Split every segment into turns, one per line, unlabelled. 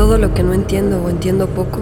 todo lo que no entiendo o entiendo poco,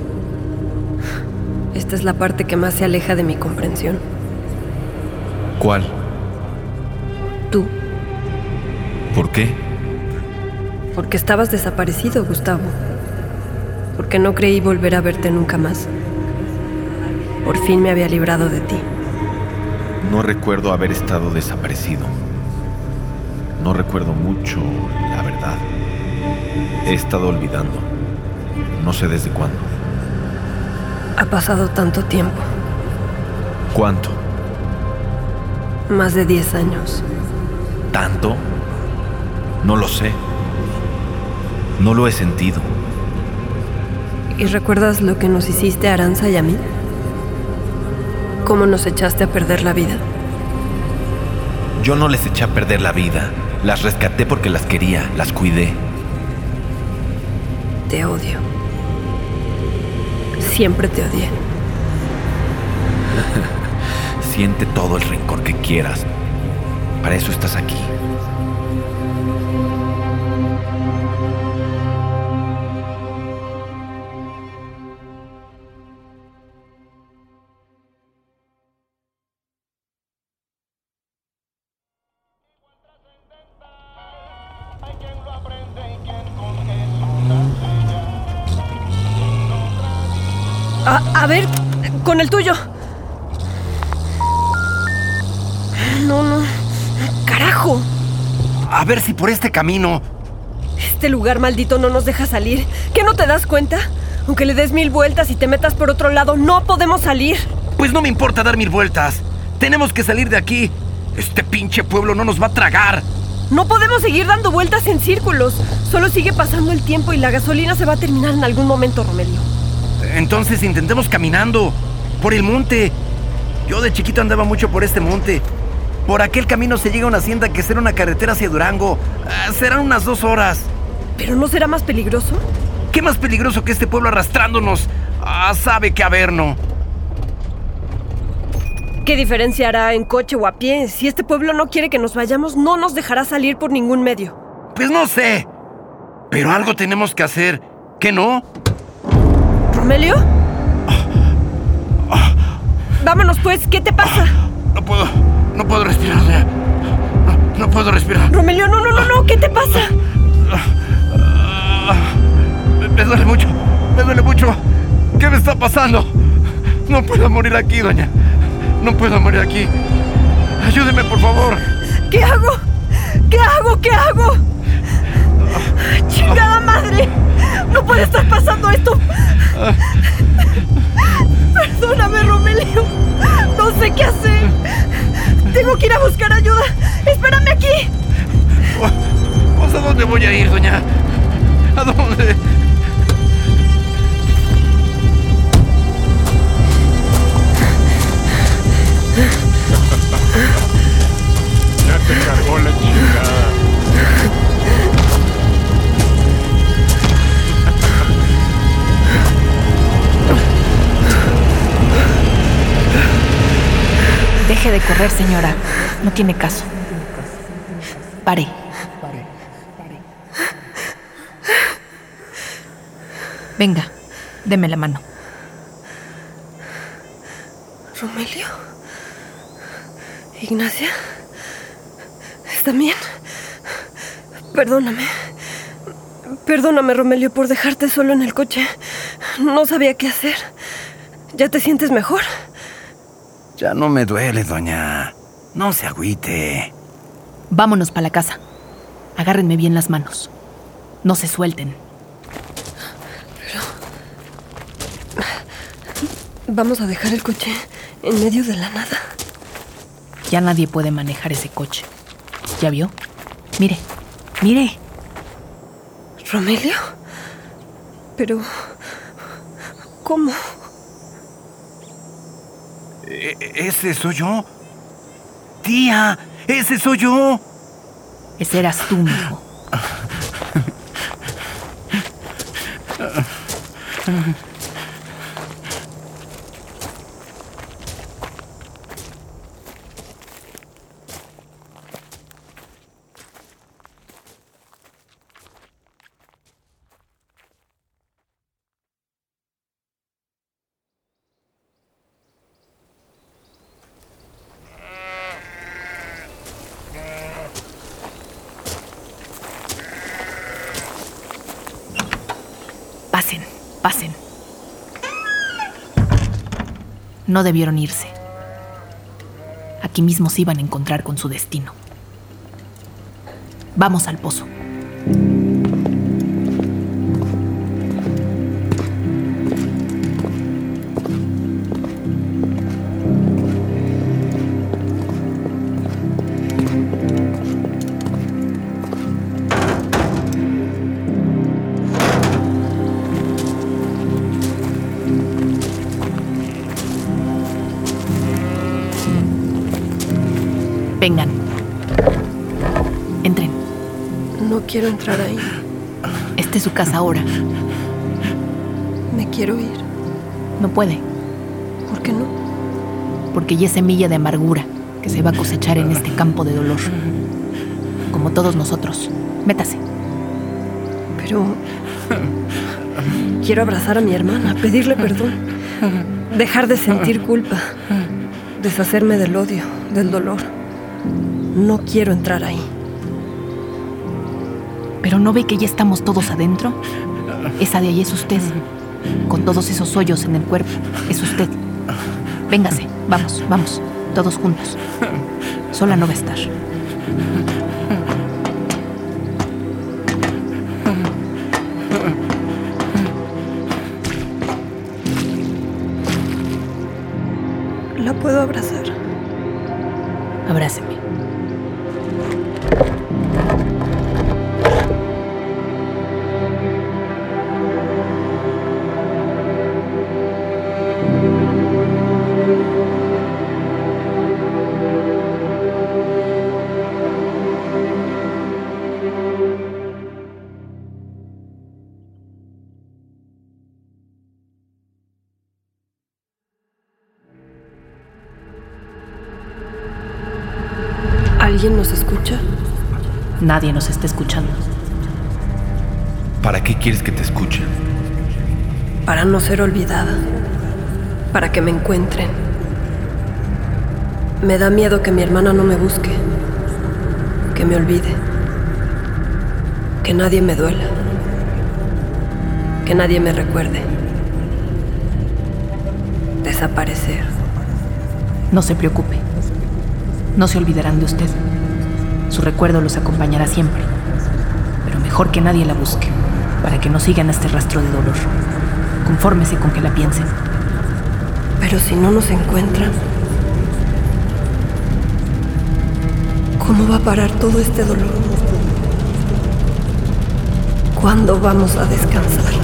esta es la parte que más se aleja de mi comprensión.
¿Cuál?
Tú.
¿Por qué?
Porque estabas desaparecido, Gustavo. Porque no creí volver a verte nunca más. Por fin me había librado de ti.
No recuerdo haber estado desaparecido. No recuerdo mucho, la verdad. He estado olvidando. No sé desde cuándo.
Ha pasado tanto tiempo.
¿Cuánto?
Más de 10 años.
¿Tanto? No lo sé. No lo he sentido.
¿Y recuerdas lo que nos hiciste a Aranza y a mí? ¿Cómo nos echaste a perder la vida?
Yo no les eché a perder la vida. Las rescaté porque las quería, las cuidé.
Te odio. Siempre te odié.
Siente todo el rencor que quieras. Para eso estás aquí.
A ver, con el tuyo. No. ¡Carajo!
A ver si por este camino.
Este lugar maldito no nos deja salir. ¿Qué no te das cuenta? Aunque le des 1000 vueltas y te metas por otro lado, no podemos salir.
Pues no me importa dar 1000 vueltas. Tenemos que salir de aquí. Este pinche pueblo no nos va a tragar.
No podemos seguir dando vueltas en círculos. Solo sigue pasando el tiempo y la gasolina se va a terminar en algún momento, Romelio.
Entonces intentemos caminando. Por el monte. Yo de chiquito andaba mucho por este monte. Por aquel camino se llega a una hacienda que será una carretera hacia Durango. Serán unas 2 horas.
¿Pero no será más peligroso?
¿Qué más peligroso que este pueblo arrastrándonos? Sabe qué averno.
¿Qué diferencia hará en coche o a pie? Si este pueblo no quiere que nos vayamos, no nos dejará salir por ningún medio.
Pues no sé. Pero algo tenemos que hacer. ¿Qué no?
¿Romelio? Vámonos pues, ¿qué te pasa?
No puedo respirar. No puedo respirar.
Romelio, no, ¿qué te pasa?
Me duele mucho. ¿Qué me está pasando? No puedo morir aquí, doña. No puedo morir aquí. Ayúdeme, por favor.
¿Qué hago? ¡Chingada madre! ¡No puede estar pasando esto! Perdóname, Romelio. No sé qué hacer. Tengo que ir a buscar ayuda. Espérame aquí.
¿Pues a dónde voy a ir, doña? ¿A dónde?
Ya te cargó la chingada.
Deje de correr, señora. No tiene caso. Pare. Venga, deme la mano.
¿Romelio? ¿Ignacia? ¿Están bien? Perdóname, Romelio, por dejarte solo en el coche. No sabía qué hacer. ¿Ya te sientes mejor?
Ya no me duele, doña. No se agüite.
Vámonos para la casa. Agárrenme bien las manos. No se suelten.
Vamos a dejar el coche en medio de la nada.
Ya nadie puede manejar ese coche. ¿Ya vio? Mire.
¿Romelio? Pero... ¿cómo?
¿Ese soy yo? Tía, ese soy yo.
Ese eras tú, mijo. Pasen, pasen. No debieron irse. Aquí mismo se iban a encontrar con su destino. Vamos al pozo. Vengan. Entren.
No quiero entrar ahí.
Esta es su casa ahora.
Me quiero ir.
No puede,
¿Por qué no?
porque ya es semilla de amargura que se va a cosechar en este campo de dolor. Como todos nosotros. Métase.
Pero... quiero abrazar a mi hermana, pedirle perdón. Dejar de sentir culpa. Deshacerme del odio, del dolor. No quiero entrar ahí.
¿Pero no ve que ya estamos todos adentro? Esa de ahí es usted. Con todos esos hoyos en el cuerpo. Es usted. Véngase. Vamos, vamos. Todos juntos. Sola no va a estar.
La puedo abrazar.
Abráceme.
¿Alguien nos escucha?
Nadie nos está escuchando.
¿Para qué quieres que te escuchen?
Para no ser olvidada. Para que me encuentren. Me da miedo que mi hermana no me busque. Que me olvide. Que nadie me duela. Que nadie me recuerde. Desaparecer.
No se preocupe. No se olvidarán de usted. Su recuerdo los acompañará siempre. Pero mejor que nadie la busque, para que no sigan este rastro de dolor. Confórmese con que la piensen.
Pero si no nos encuentran, ¿cómo va a parar todo este dolor? ¿Cuándo vamos a descansar?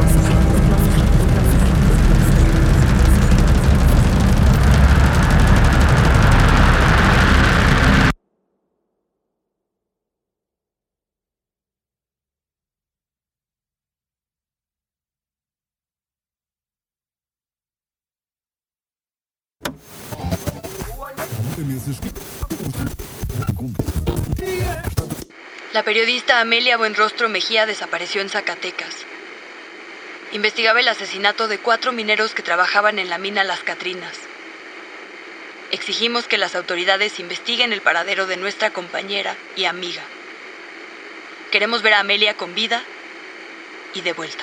La periodista Amelia Buenrostro Mejía desapareció en Zacatecas. Investigaba el asesinato de 4 mineros que trabajaban en la mina Las Catrinas. Exigimos que las autoridades investiguen el paradero de nuestra compañera y amiga. Queremos ver a Amelia con vida y de vuelta.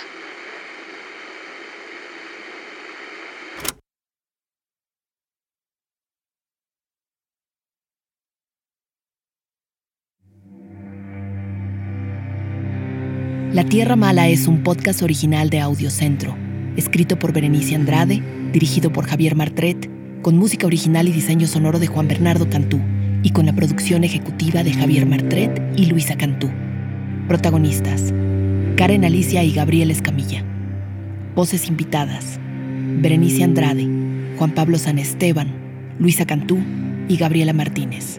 La Tierra Mala es un podcast original de Audiocentro, escrito por Berenice Andrade, dirigido por Javier Martret, con música original y diseño sonoro de Juan Bernardo Cantú, y con la producción ejecutiva de Javier Martret y Luisa Cantú. Protagonistas: Karen Alicia y Gabriel Escamilla. Voces invitadas: Berenice Andrade, Juan Pablo San Esteban, Luisa Cantú y Gabriela Martínez.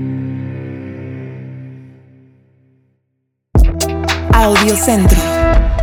Audiocentro.